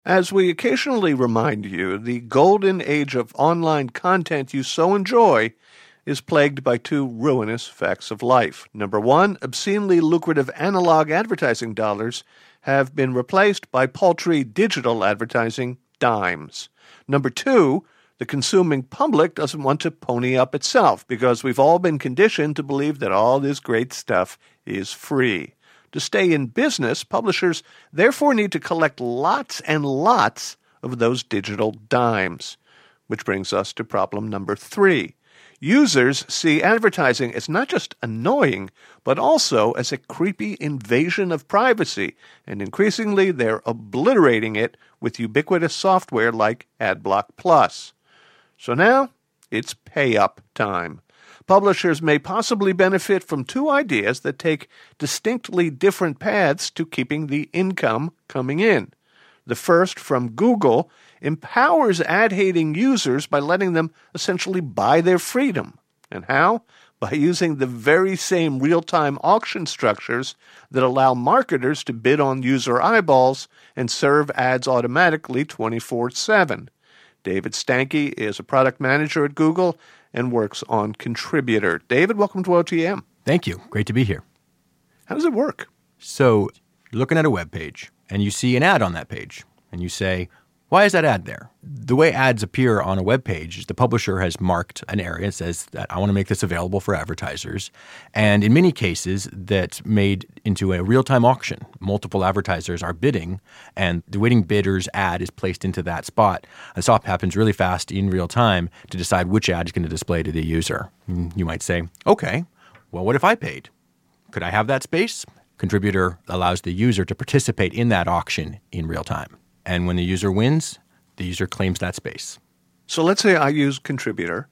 As we occasionally remind you, the golden age of online content you so enjoy is plagued by two ruinous facts of life. Number one, obscenely lucrative analog advertising dollars have been replaced by paltry digital advertising dimes. Number two, the consuming public doesn't want to pony up itself because we've all been conditioned to believe that all this great stuff is free. To stay in business, publishers therefore need to collect lots and lots of those digital dimes. Which brings us to problem number three. Users see advertising as not just annoying, but also as a creepy invasion of privacy, and increasingly they're obliterating it with ubiquitous software like AdBlock Plus. So now, it's pay-up time. Publishers may possibly benefit from two ideas that take distinctly different paths to keeping the income coming in. The first, from Google, empowers ad-hating users by letting them essentially buy their freedom. And how? By using the very same real-time auction structures that allow marketers to bid on user eyeballs and serve ads automatically 24/7. David Stanke is a product manager at Google and works on Contributor. David, welcome to OTM. Thank you. Great to be here. How does it work? So you're looking at a web page, and you see an ad on that page, and you say, why is that ad there? The way ads appear on a web page is the publisher has marked an area and says that I want to make this available for advertisers. And in many cases, that's made into a real-time auction. Multiple advertisers are bidding, and the winning bidder's ad is placed into that spot. The swap happens really fast in real time to decide which ad is going to display to the user. You might say, okay, well, what if I paid? Could I have that space? Contributor allows the user to participate in that auction in real time. And when the user wins, the user claims that space. So let's say I use Contributor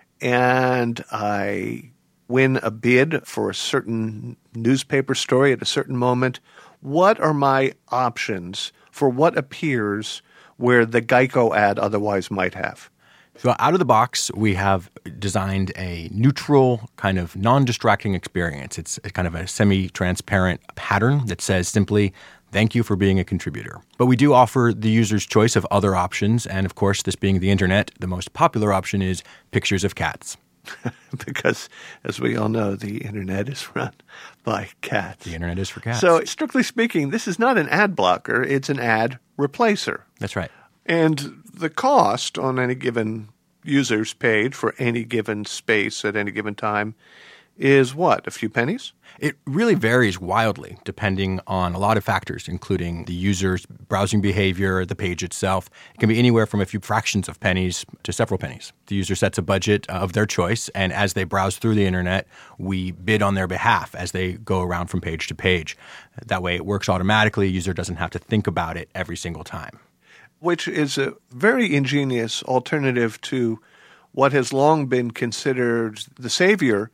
and I win a bid for a certain newspaper story at a certain moment. What are my options for what appears where the Geico ad otherwise might have? So out of the box, we have designed a neutral, kind of non-distracting experience. It's kind of a semi-transparent pattern that says simply, thank you for being a contributor. But we do offer the user's choice of other options. And of course, this being the internet, the most popular option is pictures of cats. Because, as we all know, the internet is run by cats. The internet is for cats. So, strictly speaking, this is not an ad blocker. It's an ad replacer. That's right. And the cost on any given user's page for any given space at any given time is what, a few pennies? It really varies wildly depending on a lot of factors, including the user's browsing behavior, the page itself. It can be anywhere from a few fractions of pennies to several pennies. The user sets a budget of their choice, and as they browse through the internet, we bid on their behalf as they go around from page to page. That way it works automatically. A user doesn't have to think about it every single time. Which is a very ingenious alternative to what has long been considered the savior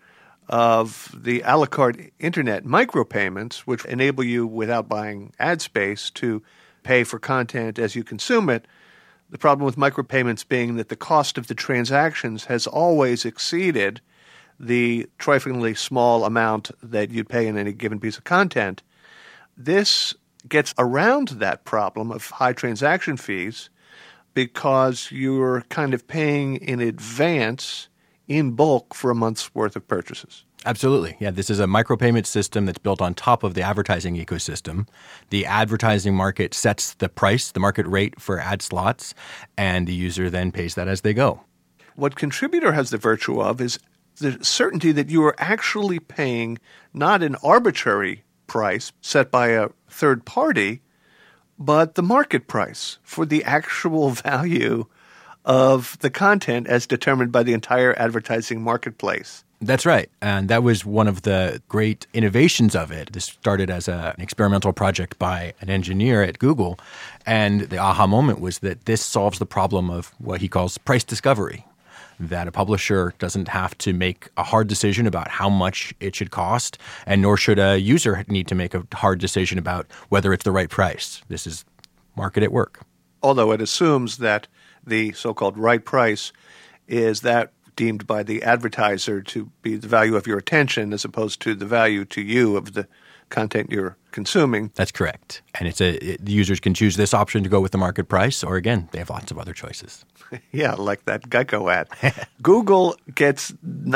of the a la carte internet micropayments, which enable you, without buying ad space, to pay for content as you consume it. The problem with micropayments being that the cost of the transactions has always exceeded the triflingly small amount that you'd pay in any given piece of content. This gets around that problem of high transaction fees because you're kind of paying in advance in bulk for a month's worth of purchases. Absolutely. Yeah, this is a micropayment system that's built on top of the advertising ecosystem. The advertising market sets the price, the market rate for ad slots, and the user then pays that as they go. What Contributor has the virtue of is the certainty that you are actually paying not an arbitrary price set by a third party, but the market price for the actual value of the content as determined by the entire advertising marketplace. That's right. And that was one of the great innovations of it. This started as an experimental project by an engineer at Google. And the aha moment was that this solves the problem of what he calls price discovery, that a publisher doesn't have to make a hard decision about how much it should cost, and nor should a user need to make a hard decision about whether it's the right price. This is market at work. Although it assumes that the so-called right price is that deemed by the advertiser to be the value of your attention as opposed to the value to you of the content you're consuming. That's correct. And the users can choose this option to go with the market price, or again, they have lots of other choices. Yeah, like that Geico ad. Google gets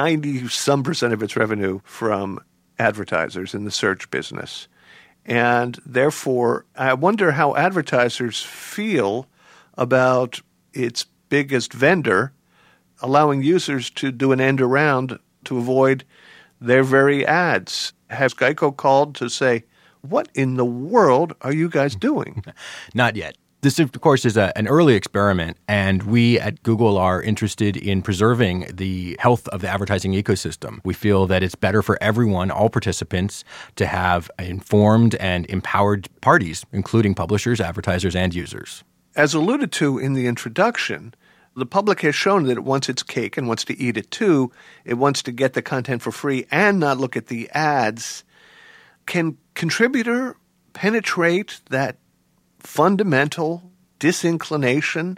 90-some% of its revenue from advertisers in the search business. And therefore, I wonder how advertisers feel about its biggest vendor allowing users to do an end around to avoid their very ads. Has Geico called to say, what in the world are you guys doing? Not yet. This, of course, is an early experiment, and we at Google are interested in preserving the health of the advertising ecosystem. We feel that it's better for everyone, all participants, to have informed and empowered parties, including publishers, advertisers, and users. As alluded to in the introduction, the public has shown that it wants its cake and wants to eat it too. It wants to get the content for free and not look at the ads. Can contributor penetrate that fundamental disinclination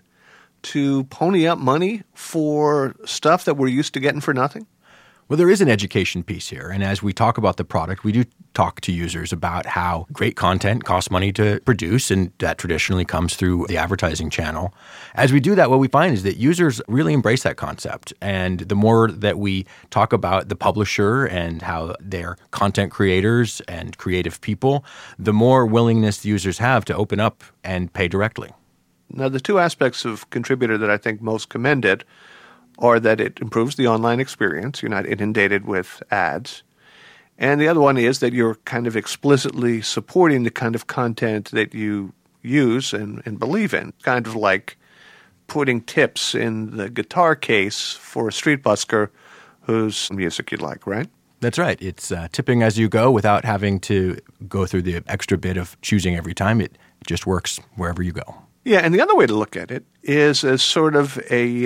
to pony up money for stuff that we're used to getting for nothing? Well, there is an education piece here. And as we talk about the product, we do talk to users about how great content costs money to produce, and that traditionally comes through the advertising channel. As we do that, what we find is that users really embrace that concept. And the more that we talk about the publisher and how they're content creators and creative people, the more willingness the users have to open up and pay directly. Now, the two aspects of contributor that I think most commend it are that it improves the online experience. You're not inundated with ads. And the other one is that you're kind of explicitly supporting the kind of content that you use and believe in. Kind of like putting tips in the guitar case for a street busker whose music you'd like, right? That's right. It's tipping as you go without having to go through the extra bit of choosing every time. It just works wherever you go. Yeah, and the other way to look at it is as sort of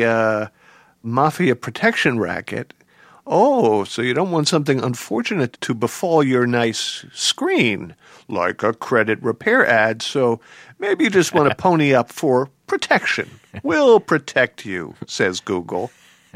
a mafia protection racket. Oh, so you don't want something unfortunate to befall your nice screen, like a credit repair ad, so maybe you just want to pony up for protection. We'll protect you, says Google.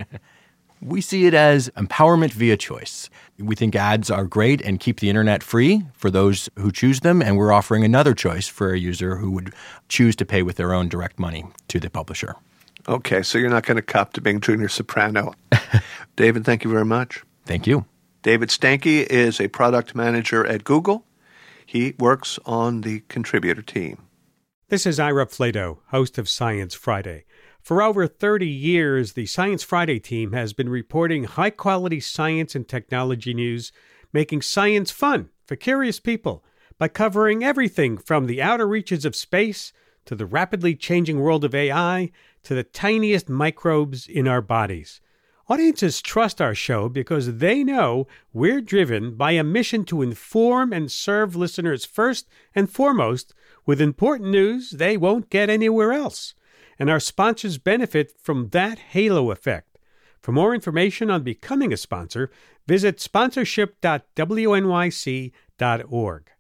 We see it as empowerment via choice. We think ads are great and keep the internet free for those who choose them, and we're offering another choice for a user who would choose to pay with their own direct money to the publisher. Okay, so you're not going to cop to being Junior Soprano. David, thank you very much. Thank you. David Stanke is a product manager at Google. He works on the contributor team. This is Ira Flato, host of Science Friday. For over 30 years, the Science Friday team has been reporting high-quality science and technology news, making science fun for curious people by covering everything from the outer reaches of space to the rapidly changing world of AI to the tiniest microbes in our bodies. Audiences trust our show because they know we're driven by a mission to inform and serve listeners first and foremost with important news they won't get anywhere else. And our sponsors benefit from that halo effect. For more information on becoming a sponsor, visit sponsorship.wnyc.org.